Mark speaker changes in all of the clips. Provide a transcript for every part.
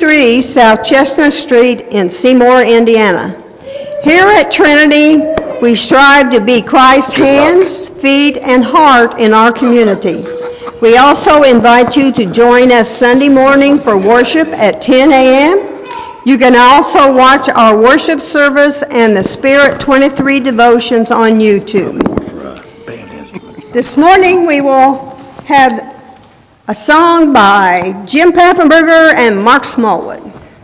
Speaker 1: 33 South Chestnut Street in Seymour, Indiana. Here at Trinity, we strive to be Christ's hands, feet, and heart in our community. We also invite you to join us Sunday morning for worship at 10 a.m. You can also watch our worship service and the Spirit 23 devotions on YouTube. This morning we will have a song by Jim Paffenberger and Mark Smallwood.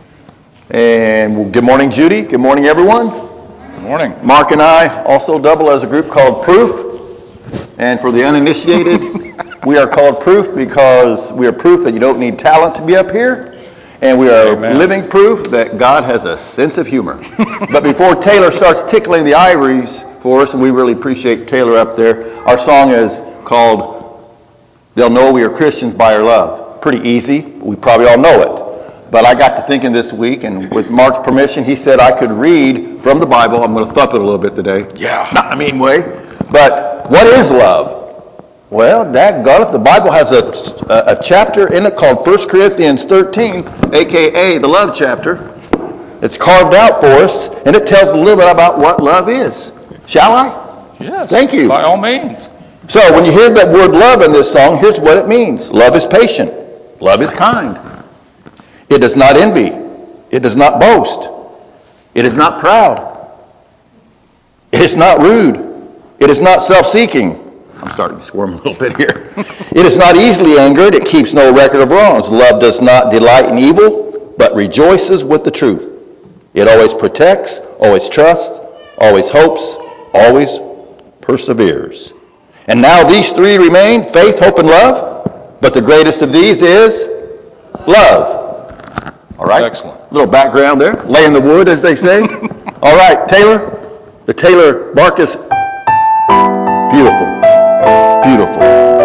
Speaker 2: And good morning, Judy. Good morning, everyone.
Speaker 3: Good morning.
Speaker 2: Mark and I also double as a group called Proof. And for the uninitiated, we are called Proof because we are proof that you don't need talent to be up here. And we are living proof that God has a sense of humor. But before Taylor starts tickling the ivories for us, and we really appreciate Taylor up there, our song is called They'll Know We Are Christians by Our Love. Pretty easy. We probably all know it. But I got to thinking this week, and with Mark's permission, he said I could read from the Bible. I'm going to thump it a little bit today.
Speaker 3: Yeah.
Speaker 2: Not in a mean way. But what is love? Well, dadgummit, the Bible has a chapter in it called 1 Corinthians 13, a.k.a. the love chapter. It's carved out for us, and it tells a little bit about what love is. Shall I?
Speaker 3: Yes.
Speaker 2: Thank you.
Speaker 3: By all means.
Speaker 2: So when you hear that word love in this song, here's what it means. Love is patient. Love is kind. It does not envy. It does not boast. It is not proud. It is not rude. It is not self-seeking. I'm starting to squirm a little bit here. It is not easily angered. It keeps no record of wrongs. Love does not delight in evil, but rejoices with the truth. It always protects, always trusts, always hopes, always perseveres. And now these three remain, faith, hope, and love. But the greatest of these is love. All right?
Speaker 3: Excellent.
Speaker 2: A little background there. Laying the wood, as they say. All right, Taylor. The Taylor Marcus. Beautiful. Beautiful.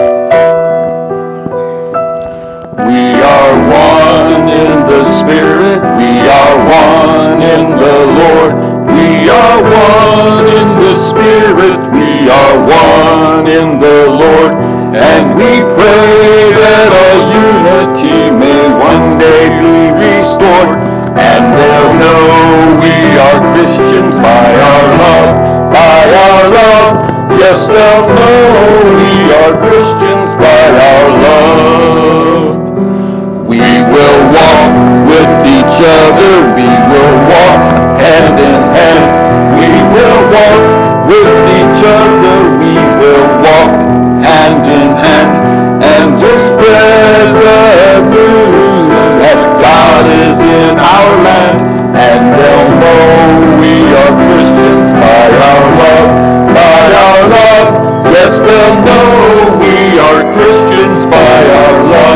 Speaker 2: We are one in the Spirit. We are one in the Lord. We are one in the Spirit. We are one in the Lord. And we pray that our unity may one day be restored. And they'll know we are Christians by our love, by our love. Yes, they'll know we are Christians by our love. We will walk with each other. We will walk hand in hand. We will walk with each other. We will walk hand in hand. And to spread the news that God is in our land. And they'll know we are Christians by our love, by our love. Yes, they'll know we are Christians by our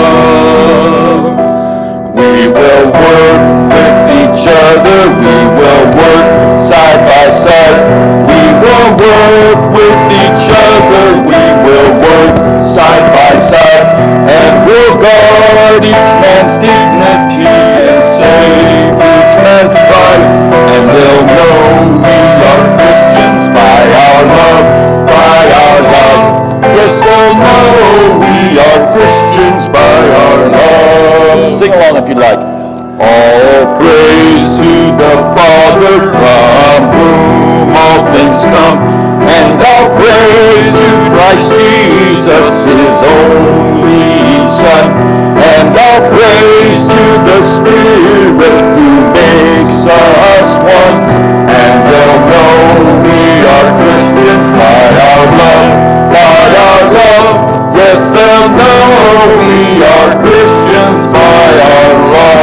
Speaker 2: love. We will work with each other. We will work side by side. We will work with each other. We will work side by side. And we'll guard each man's dignity and save each man's pride. And they'll know we are Christians by our love, by our love. Yes, they'll know we are Christians by our love. Sing along if you like. All praise to the Father from whom all things come, and all praise to Christ Jesus, his only Son, and all praise to the Spirit who makes us one, and they'll know we are Christians by our love, by our love. Yes, they'll know we are Christians by our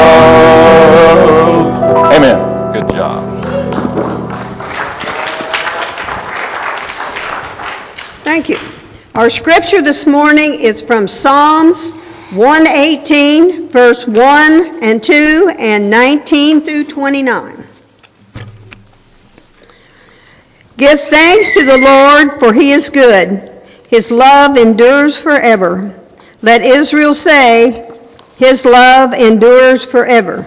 Speaker 2: love. Amen.
Speaker 3: Good job.
Speaker 1: Thank you. Our scripture this morning is from Psalms 118, verse 1 and 2, and 19 through 29. Give thanks to the Lord, for he is good. His love endures forever. Let Israel say, his love endures forever.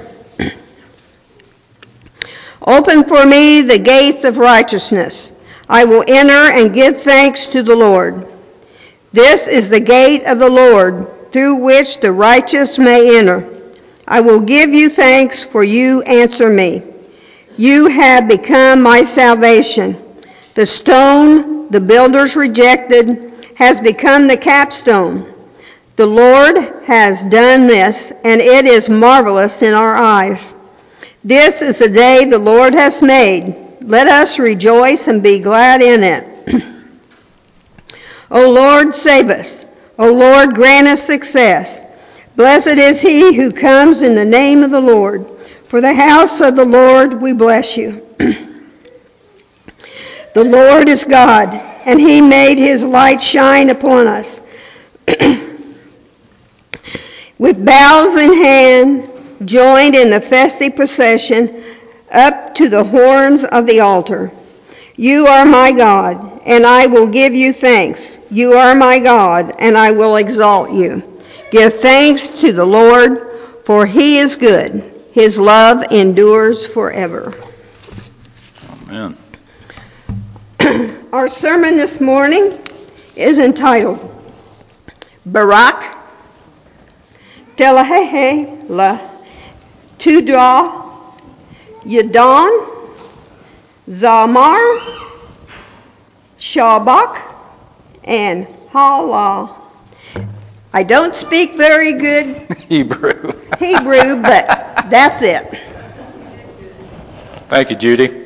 Speaker 1: Open for me the gates of righteousness. I will enter and give thanks to the Lord. This is the gate of the Lord, through which the righteous may enter. I will give you thanks, for you answer me. You have become my salvation. The stone the builders rejected has become the capstone. The Lord has done this, and it is marvelous in our eyes. This is the day the Lord has made. Let us rejoice and be glad in it. O Lord, save us. O Lord, grant us success. Blessed is he who comes in the name of the Lord. For the house of the Lord we bless you. The Lord is God, and he made his light shine upon us. With boughs in hand, joined in the festive procession, up to the horns of the altar. You are my God, and I will give you thanks. You are my God, and I will exalt you. Give thanks to the Lord, for he is good. His love endures forever.
Speaker 3: Amen.
Speaker 1: Our sermon this morning is entitled Barak Telahehe La Tudra Yadon Zamar Shabak and Hala. I don't speak very good
Speaker 3: Hebrew,
Speaker 1: but that's it.
Speaker 3: Thank you, Judy.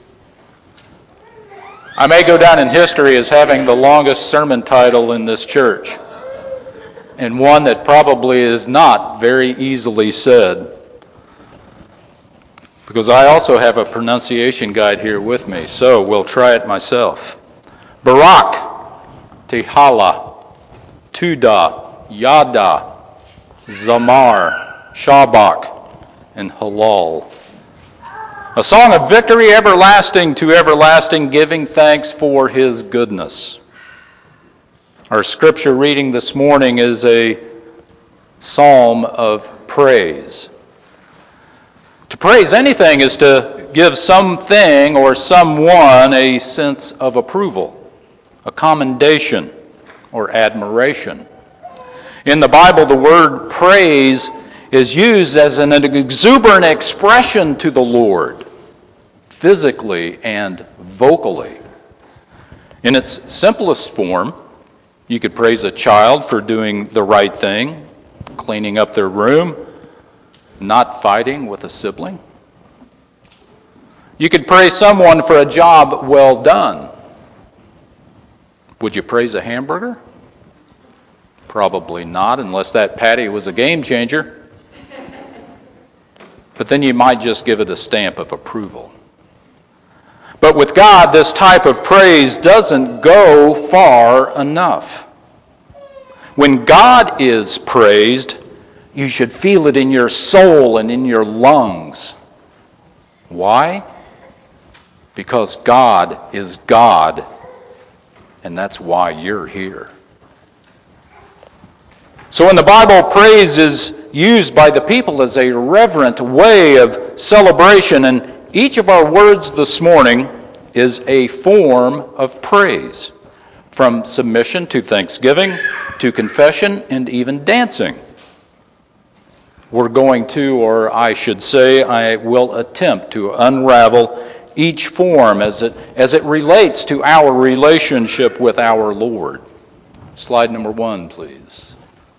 Speaker 3: I may go down in history as having the longest sermon title in this church, and one that probably is not very easily said, because I also have a pronunciation guide here with me, so we'll try it myself. Barak, Tehala, Tuda, Yada, Zamar, Shabak, and Halal. A song of victory, everlasting to everlasting, giving thanks for his goodness. Our scripture reading this morning is a psalm of praise. To praise anything is to give something or someone a sense of approval, a commendation, or admiration. In the Bible, the word praise is used as an exuberant expression to the Lord, physically and vocally. In its simplest form, you could praise a child for doing the right thing, cleaning up their room, not fighting with a sibling. You could praise someone for a job well done. Would you praise a hamburger? Probably not, unless that patty was a game changer. But then you might just give it a stamp of approval. But with God, this type of praise doesn't go far enough. When God is praised, you should feel it in your soul and in your lungs. Why? Because God is God, and that's why you're here. So in the Bible, praise is used by the people as a reverent way of celebration, and each of our words this morning is a form of praise, from submission to thanksgiving to confession and even dancing. We're going to, or I should say, I will attempt to unravel each form as it relates to our relationship with our Lord. Slide number 1, please.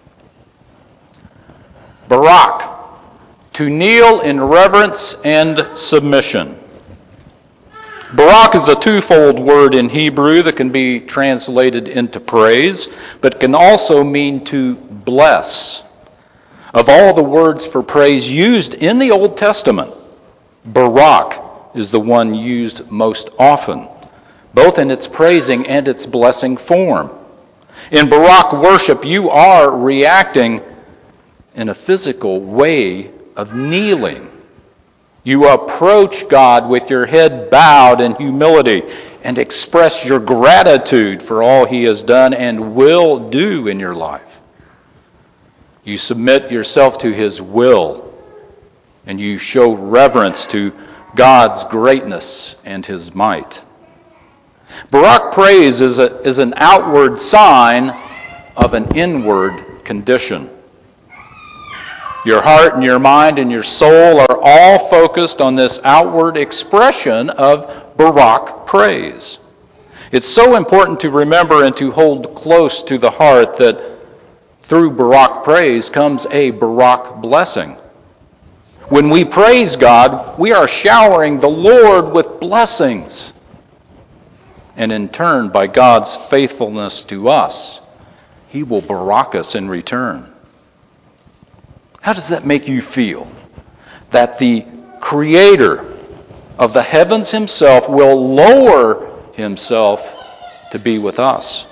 Speaker 3: Barak, to kneel in reverence and submission. Barak is a twofold word in Hebrew that can be translated into praise, but can also mean to bless. Of all the words for praise used in the Old Testament, Barak is the one used most often, both in its praising and its blessing form. In Barak worship, you are reacting in a physical way of kneeling. You approach God with your head bowed in humility and express your gratitude for all he has done and will do in your life. You submit yourself to his will, and you show reverence to God's greatness and his might. Barak praise is an outward sign of an inward condition. Your heart and your mind and your soul are all focused on this outward expression of Barak praise. It's so important to remember and to hold close to the heart that through Barak praise comes a Barak blessing. When we praise God, we are showering the Lord with blessings. And in turn, by God's faithfulness to us, He will Barak us in return. How does that make you feel? That the Creator of the heavens Himself will lower Himself to be with us.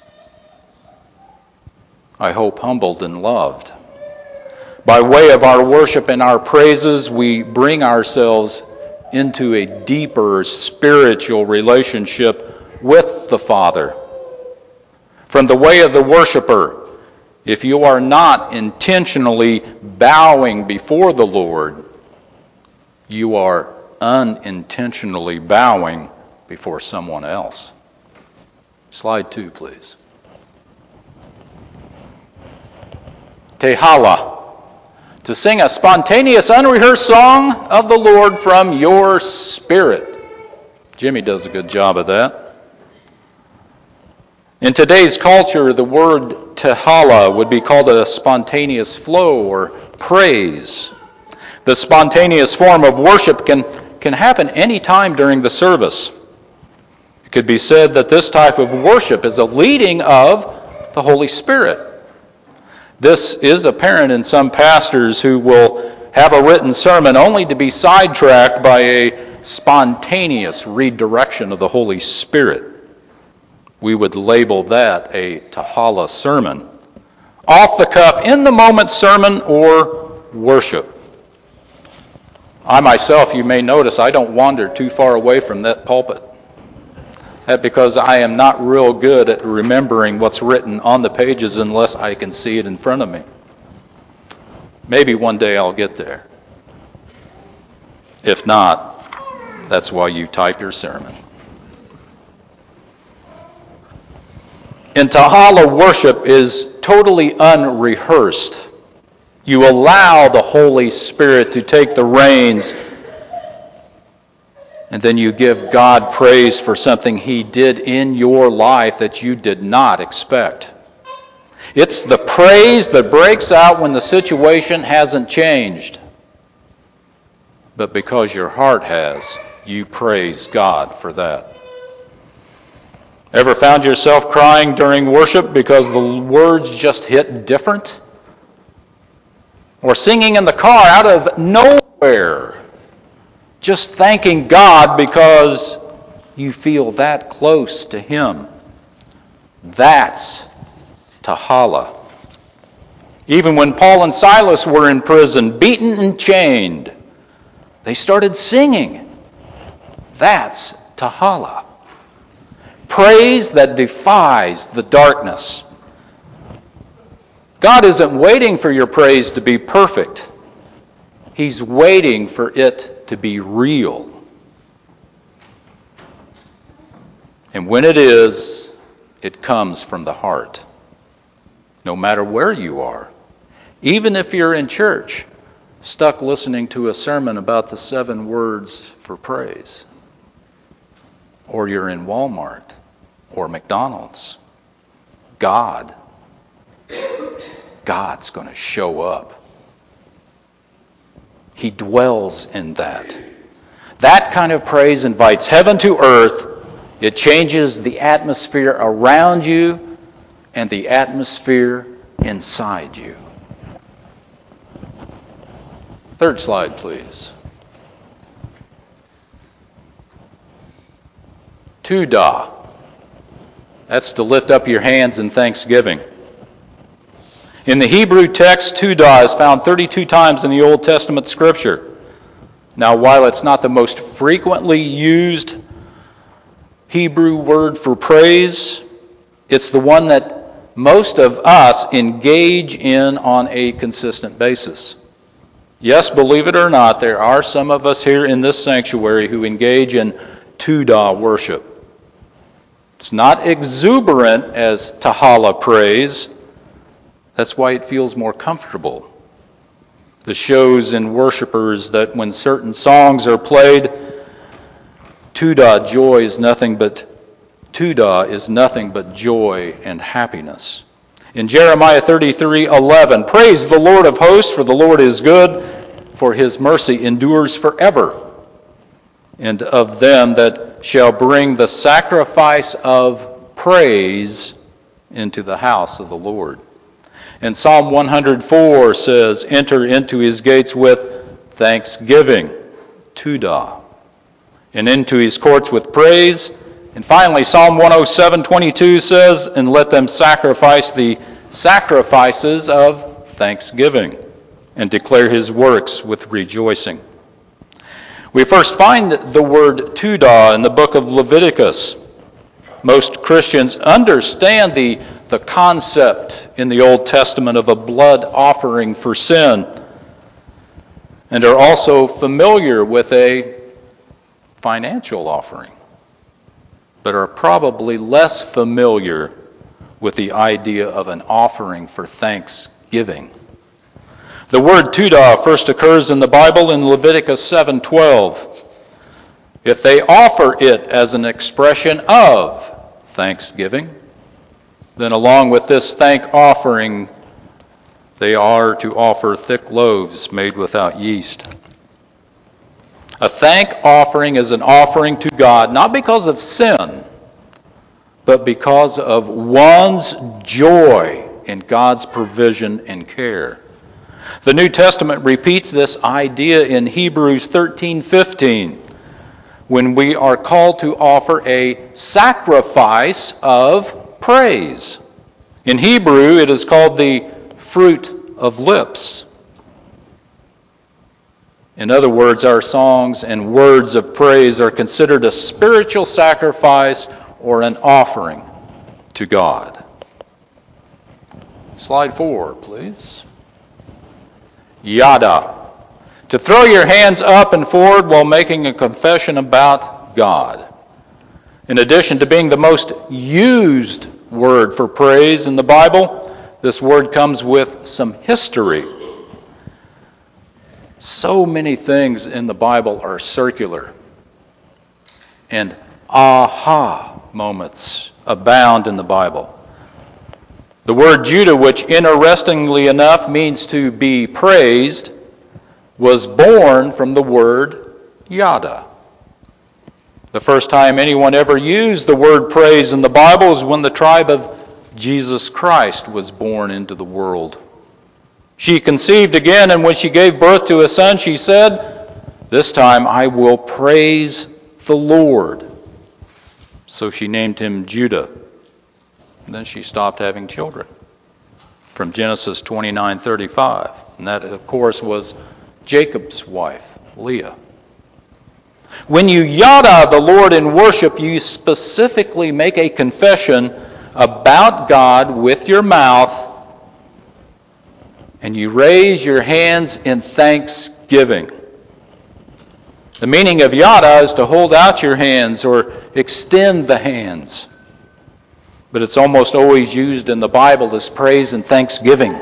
Speaker 3: I hope humbled and loved. By way of our worship and our praises, we bring ourselves into a deeper spiritual relationship with the Father. From the way of the worshiper, if you are not intentionally bowing before the Lord, you are unintentionally bowing before someone else. Slide 2, please. Tehala, to sing a spontaneous, unrehearsed song of the Lord from your spirit. Jimmy does a good job of that. In today's culture, the word tehala would be called a spontaneous flow or praise. The spontaneous form of worship can happen any time during the service. It could be said that this type of worship is a leading of the Holy Spirit. This is apparent in some pastors who will have a written sermon only to be sidetracked by a spontaneous redirection of the Holy Spirit. We would label that a Tehala sermon. Off the cuff, in the moment sermon or worship. I myself, you may notice, I don't wander too far away from that pulpit. That's because I am not real good at remembering what's written on the pages unless I can see it in front of me. Maybe one day I'll get there. If not, that's why you type your sermon. And Tehala worship is totally unrehearsed. You allow the Holy Spirit to take the reins, and then you give God praise for something He did in your life that you did not expect. It's the praise that breaks out when the situation hasn't changed. But because your heart has, you praise God for that. Ever found yourself crying during worship because the words just hit different? Or singing in the car out of nowhere, just thanking God because you feel that close to Him. That's Tehala. Even when Paul and Silas were in prison, beaten and chained, they started singing. That's Tehala. Praise that defies the darkness. God isn't waiting for your praise to be perfect. He's waiting for it to be real. And when it is, it comes from the heart. No matter where you are. Even if you're in church, stuck listening to a sermon about the 7 words for praise. Or you're in Walmart or McDonald's. God's going to show up. He dwells in that. That kind of praise invites heaven to earth. It changes the atmosphere around you and the atmosphere inside you. 3rd slide, please. Tudah. That's to lift up your hands in thanksgiving. In the Hebrew text, Tudah is found 32 times in the Old Testament Scripture. Now, while it's not the most frequently used Hebrew word for praise, it's the one that most of us engage in on a consistent basis. Yes, believe it or not, there are some of us here in this sanctuary who engage in Tudah worship. It's not exuberant as Tehala praise. That's why it feels more comfortable. The shows in worshipers that when certain songs are played, Tudah is nothing but joy and happiness. In Jeremiah 33:11, praise the Lord of hosts, for the Lord is good, for his mercy endures forever. And of them that shall bring the sacrifice of praise into the house of the Lord. And Psalm 104 says, enter into his gates with thanksgiving, Tudah, and into his courts with praise. And finally, Psalm 107:22 says, and let them sacrifice the sacrifices of thanksgiving, and declare his works with rejoicing. We first find the word Tudah in the book of Leviticus. Most Christians understand the concept in the Old Testament of a blood offering for sin, and are also familiar with a financial offering, but are probably less familiar with the idea of an offering for thanksgiving. The word Tudah first occurs in the Bible in Leviticus 7:12. If they offer it as an expression of thanksgiving, then along with this thank offering, they are to offer thick loaves made without yeast. A thank offering is an offering to God, not because of sin, but because of one's joy in God's provision and care. The New Testament repeats this idea in Hebrews 13:15, when we are called to offer a sacrifice of praise. In Hebrew, it is called the fruit of lips. In other words, our songs and words of praise are considered a spiritual sacrifice or an offering to God. Slide 4, please. Yada. To throw your hands up and forward while making a confession about God. In addition to being the most used word for praise in the Bible, this word comes with some history. So many things in the Bible are circular, and aha moments abound in the Bible. The word Judah, which interestingly enough means to be praised, was born from the word yada. The first time anyone ever used the word praise in the Bible is when the tribe of Jesus Christ was born into the world. She conceived again, and when she gave birth to a son, she said, this time I will praise the Lord. So she named him Judah. And then she stopped having children. From Genesis 29:35. And that, of course, was Jacob's wife, Leah. When you yada the Lord in worship, you specifically make a confession about God with your mouth, and you raise your hands in thanksgiving. The meaning of yada is to hold out your hands or extend the hands. But it's almost always used in the Bible as praise and thanksgiving.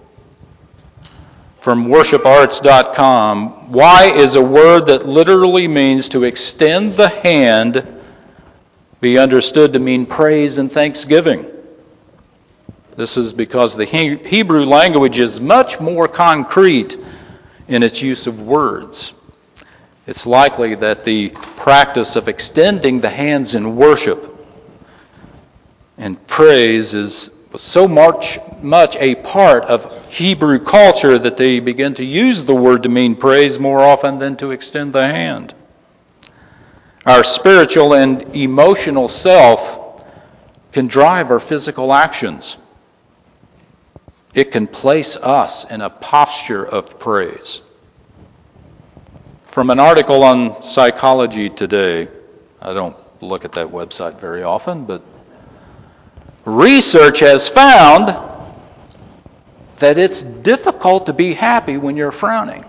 Speaker 3: From worshiparts.com, why is a word that literally means to extend the hand be understood to mean praise and thanksgiving? This is because the Hebrew language is much more concrete in its use of words. It's likely that the practice of extending the hands in worship and praise is so much a part of Hebrew culture that they begin to use the word to mean praise more often than to extend the hand. Our spiritual and emotional self can drive our physical actions. It can place us in a posture of praise. From an article on Psychology Today, I don't look at that website very often, but research has found that it's difficult to be happy when you're frowning.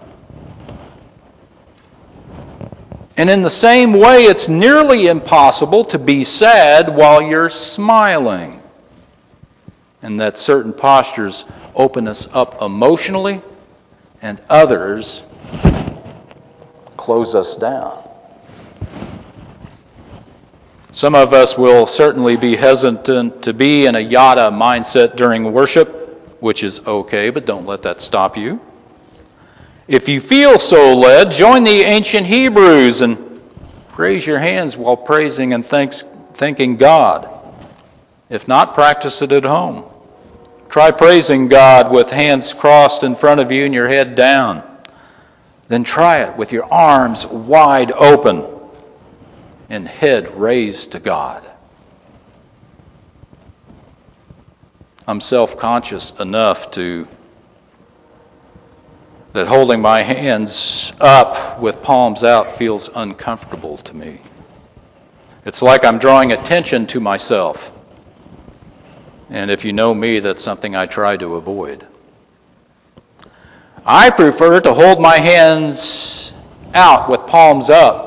Speaker 3: And in the same way, it's nearly impossible to be sad while you're smiling. And that certain postures open us up emotionally and others close us down. Some of us will certainly be hesitant to be in a yada mindset during worship, which is okay, but don't let that stop you. If you feel so led, join the ancient Hebrews and raise your hands while praising and thanking God. If not, practice it at home. Try praising God with hands crossed in front of you and your head down. Then try it with your arms wide open and head raised to God. I'm self-conscious enough that holding my hands up with palms out feels uncomfortable to me. It's like I'm drawing attention to myself. And if you know me, that's something I try to avoid. I prefer to hold my hands out with palms up.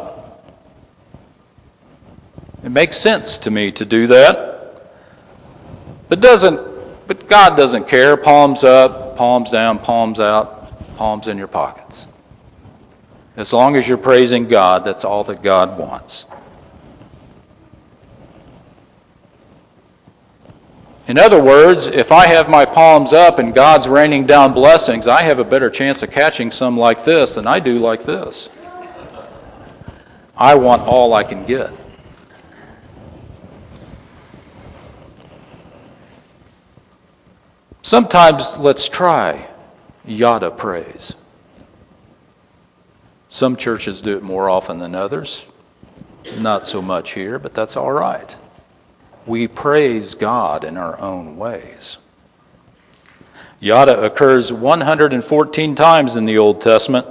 Speaker 3: It makes sense to me to do that. But God doesn't care. Palms up, palms down, palms out, palms in your pockets. As long as you're praising God, that's all that God wants. In other words, if I have my palms up and God's raining down blessings, I have a better chance of catching some like this than I do like this. I want all I can get. Sometimes let's try yada praise. Some churches do it more often than others. Not so much here, but that's all right. We praise God in our own ways. Yada occurs 114 times in the Old Testament.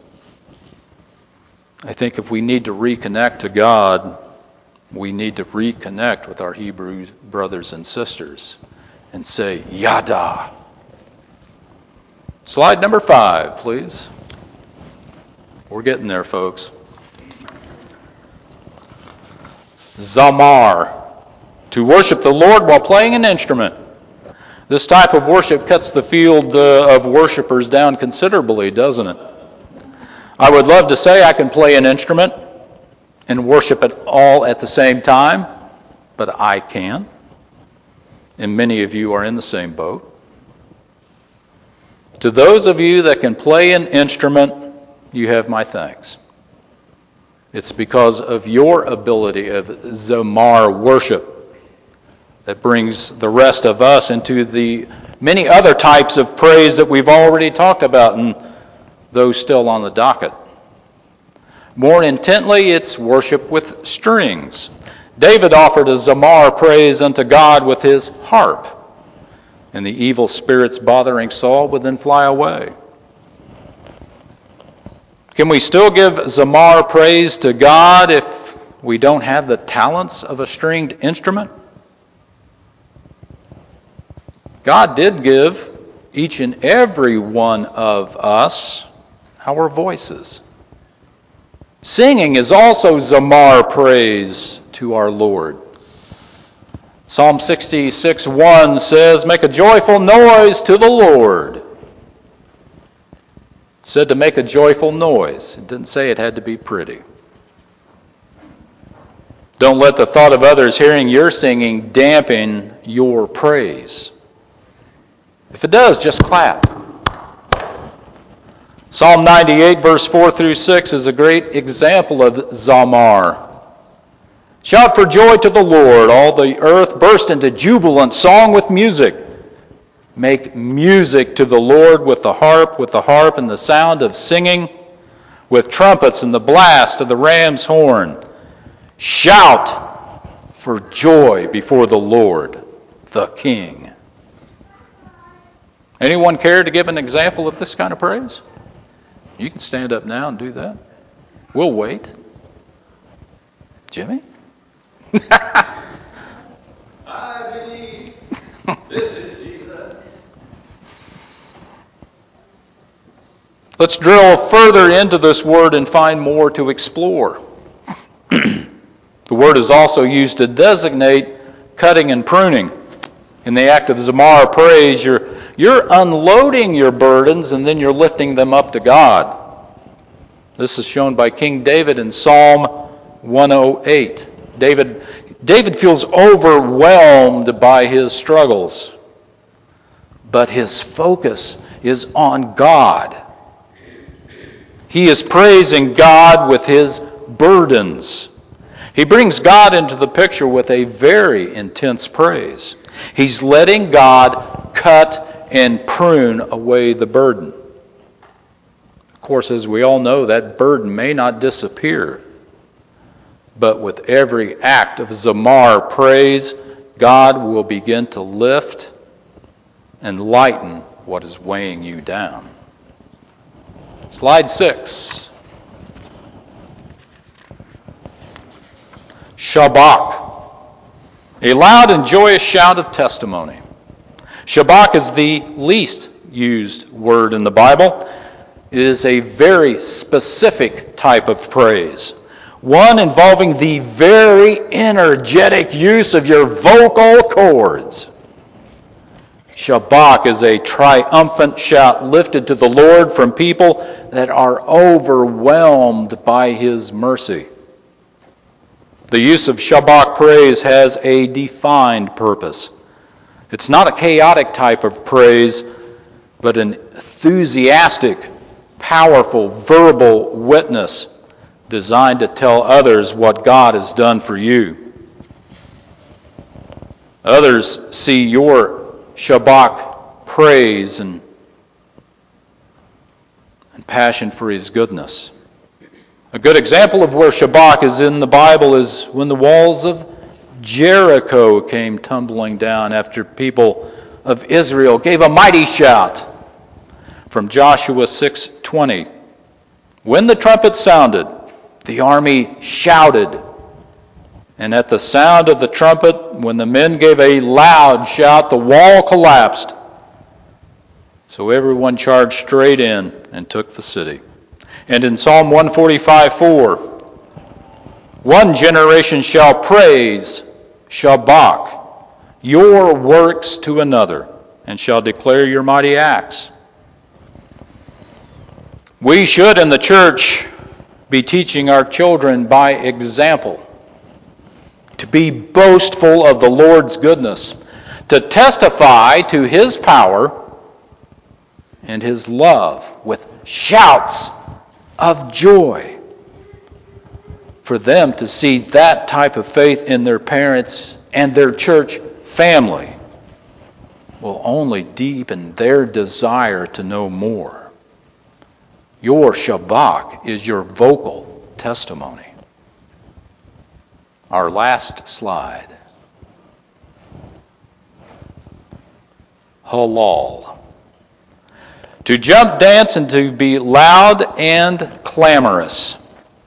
Speaker 3: I think if we need to reconnect to God, we need to reconnect with our Hebrew brothers and sisters and say, Yada. Slide number 5, please. We're getting there, folks. Zamar. To worship the Lord while playing an instrument. This type of worship cuts the field of worshipers down considerably, doesn't it? I would love to say I can play an instrument and worship it all at the same time, but I can. And many of you are in the same boat. To those of you that can play an instrument, you have my thanks. It's because of your ability of Zamar worship that brings the rest of us into the many other types of praise that we've already talked about and those still on the docket. More intently, it's worship with strings. David offered a Zamar praise unto God with his harp, and the evil spirits bothering Saul would then fly away. Can we still give Zamar praise to God if we don't have the talents of a stringed instrument? God did give each and every one of us our voices. Singing is also Zamar praise to our Lord. Psalm 66:1 says, make a joyful noise to the Lord. It said to make a joyful noise. It didn't say it had to be pretty. Don't let the thought of others hearing your singing dampen your praise. If it does, just clap. Psalm 98, verse 4 through 6 is a great example of Zamar. Shout for joy to the Lord, all the earth, burst into jubilant song with music. Make music to the Lord with the harp and the sound of singing, with trumpets and the blast of the ram's horn. Shout for joy before the Lord, the King. Anyone care to give an example of this kind of praise? You can stand up now and do that. We'll wait. Jimmy?
Speaker 4: I believe this is Jesus.
Speaker 3: Let's drill further into this word and find more to explore. The word is also used to designate cutting and pruning. In the act of Zamar praise, you're You're unloading your burdens and then you're lifting them up to God. This is shown by King David in Psalm 108. David feels overwhelmed by his struggles, but his focus is on God. He is praising God with his burdens. He brings God into the picture with a very intense praise. He's letting God cut and prune away the burden. Of course, as we all know, that burden may not disappear. But with every act of zamar praise, God will begin to lift and lighten what is weighing you down. Slide 6. Shabach. A loud and joyous shout of testimony. Shabach is the least used word in the Bible. It is a very specific type of praise. One involving the very energetic use of your vocal cords. Shabach is a triumphant shout lifted to the Lord from people that are overwhelmed by His mercy. The use of Shabach praise has a defined purpose. It's not a chaotic type of praise, but an enthusiastic, powerful, verbal witness designed to tell others what God has done for you. Others see your Shabach praise and passion for His goodness. A good example of where Shabach is in the Bible is when the walls of Jericho came tumbling down after people of Israel gave a mighty shout. From Joshua 6:20. When the trumpet sounded, the army shouted. And at the sound of the trumpet, when the men gave a loud shout, the wall collapsed. So everyone charged straight in and took the city. And in Psalm 145:4, one generation shall praise Shabach, your works to another, and shall declare your mighty acts. We should in the church be teaching our children by example to be boastful of the Lord's goodness, to testify to His power and His love with shouts of joy. For them to see that type of faith in their parents and their church family will only deepen their desire to know more. Your Shabach is your vocal testimony. Our last slide. Halal. To jump, dance, and to be loud and clamorous.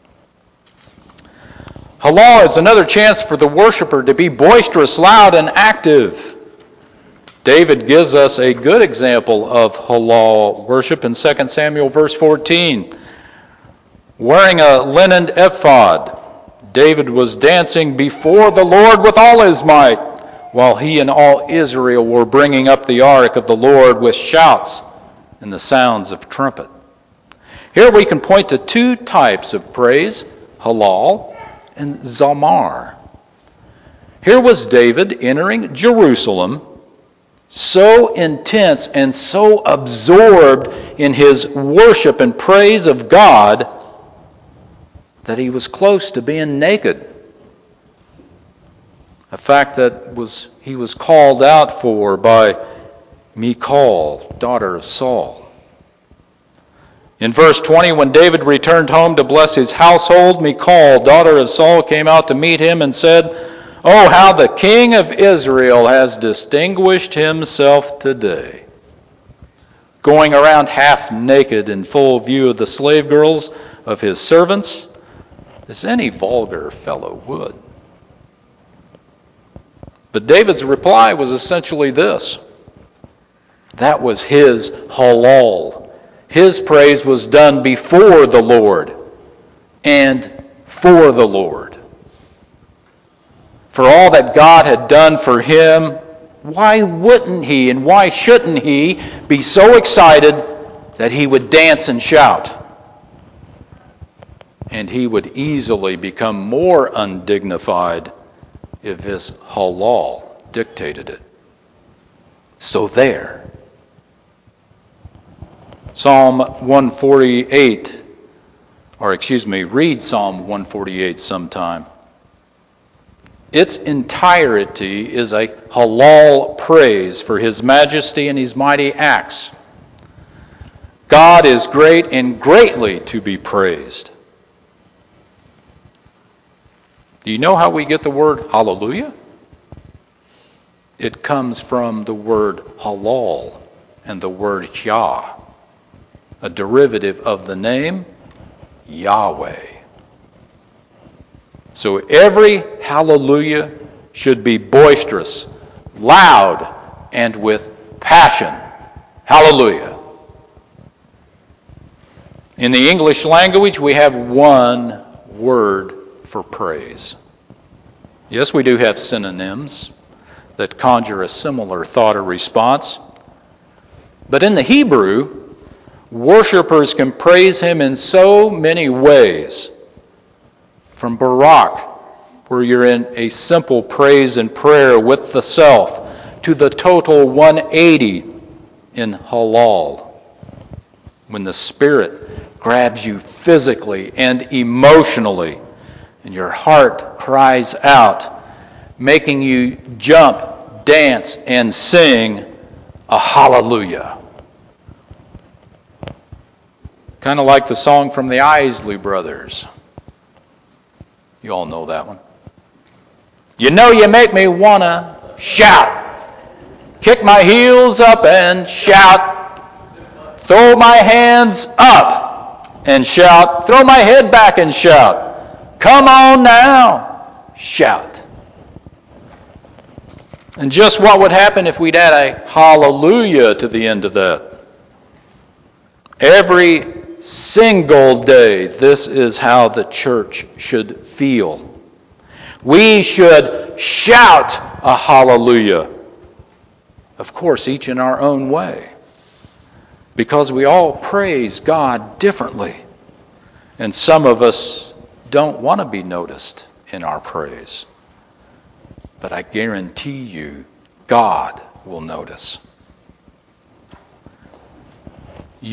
Speaker 3: Halal is another chance for the worshiper to be boisterous, loud, and active. David gives us a good example of halal worship in 2 Samuel verse 14. Wearing a linen ephod, David was dancing before the Lord with all his might, while he and all Israel were bringing up the ark of the Lord with shouts and the sounds of trumpet. Here we can point to two types of praise, halal and zamar. Here was David entering Jerusalem, so intense and so absorbed in his worship and praise of God that he was close to being naked. A fact that he was called out for by Michal, daughter of Saul. In verse 20, when David returned home to bless his household, Michal, daughter of Saul, came out to meet him and said, "Oh, how the king of Israel has distinguished himself today, going around half naked in full view of the slave girls of his servants, as any vulgar fellow would." But David's reply was essentially this. That was his halal. His praise was done before the Lord and for the Lord. For all that God had done for him why wouldn't he and why shouldn't he be so excited that he would dance and shout? And he would easily become more undignified if his halal dictated it. So there. Psalm 148, read Psalm 148 sometime. Its entirety is a halal praise for his majesty and his mighty acts. God is great and greatly to be praised. Do you know how we get the word hallelujah? It comes from the word halal and the word Yah, a derivative of the name Yahweh. So every hallelujah should be boisterous, loud, and with passion. Hallelujah. In the English language, we have one word for praise. Yes, we do have synonyms that conjure a similar thought or response. But in the Hebrew, worshipers can praise him in so many ways. From Barak, where you're in a simple praise and prayer with the self, to the total 180 in halal, when the Spirit grabs you physically and emotionally, and your heart cries out, making you jump, dance, and sing a hallelujah. Kind of like the song from the Isley Brothers. You all know that one. You know you make me want to shout. Kick my heels up and shout. Throw my hands up and shout. Throw my head back and shout. Come on now, shout. And just what would happen if we'd add a hallelujah to the end of that? Every single day, this is how the church should feel. We should shout a hallelujah. Of course, each in our own way. Because we all praise God differently. And some of us don't want to be noticed in our praise. But I guarantee you, God will notice.